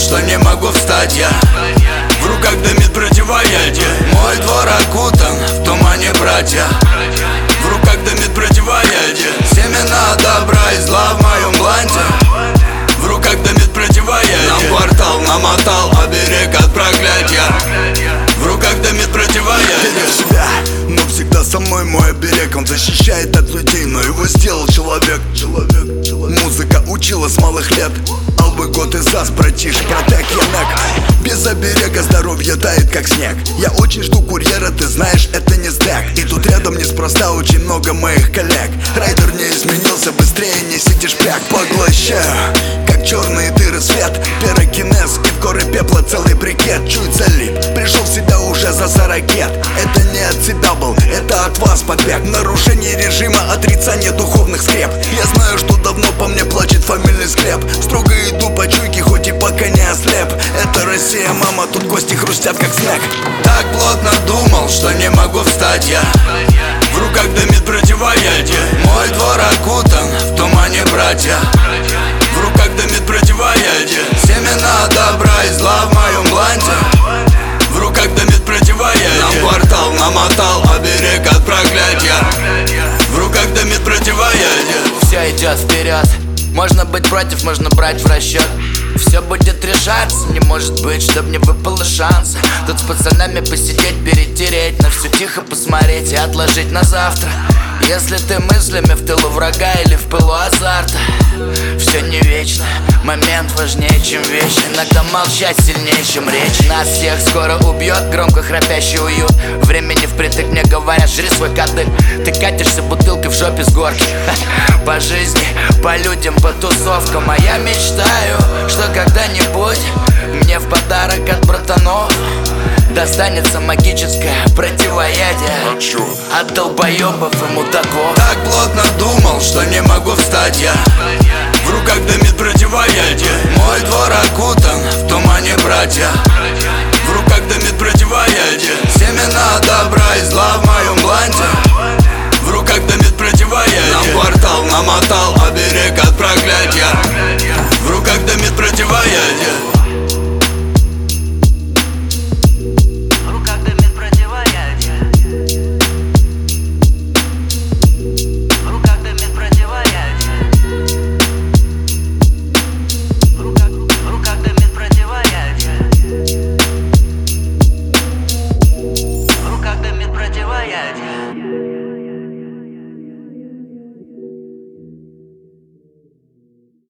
что не могу встать я. В руках дымит противоядие. Мой двор окутан в тумане, братья. В руках дымит противоядие. Семена добра и зла в моем бланте. В руках дымит противоядие. Нам квартал намотал оберег от проклятия. В руках дымит противоядие. Верю в себя, но всегда со мной мой оберег. Он защищает от людей, но его сделал человек. Музыка учила с малых лет. Албы год и зас, братиш, протек я нек. Без оберега здоровье тает как снег. Я очень жду курьера, ты знаешь, это не стек. И тут рядом неспроста очень много моих коллег. Райдер не изменился, быстрее неси шпряг. Поглощаю, как черные дыры свет. Пирокинез и в горы пепла целый брикет. Чуть залип, пришел в себя уже за 40 ракет. Это не от себя был, это от вас побег. Нарушение режима, отрицание духовных скреп. Я знаю, что давно по мне плачет фамильный склеп. Строго иду по чуйке, хоть и пока не ослеп. Это Россия, мама, тут кости хрустят как снег. Так плотно думал, что не могу встать я. В руках дымит противоядие. Мой двор окутан в тумане, братья. В руках дымит противоядие. Семена добра и зла в моем бланте. В руках дымит противоядие. Нам квартал намотал оберег от проклятия. В руках дымит противоядие. Все идет вперед. Можно быть против, можно брать в расчет. Все будет решаться, не может быть, чтоб не выпало шанса. Тут с пацанами посидеть, перетереть, на все тихо посмотреть и отложить на завтра. Если ты мыслями в тылу врага или в пылу азарта, все не вечно, момент важнее, чем вещь. Иногда молчать сильнее, чем речь. Нас всех скоро убьет громко храпящий уют. Времени впритык мне говорят, жри свой кадык. Ты катишься бутылкой в жопе с горки. По жизни, по людям, по тусовкам. А я мечтаю, что когда-нибудь мне в подарок от братанов достанется магическое противоядие от долбоебов и мудаков. Так плотно думал, что не могу встать я. В руках дымит противоядие. Мой двор окутан в тумане, братья. В руках дымит противоядие. Семена добра и зла в моем бланте. В руках дымит противоядие. Нам квартал намотал оберег от проклятия. В руках дымит противоядие. Противоядие.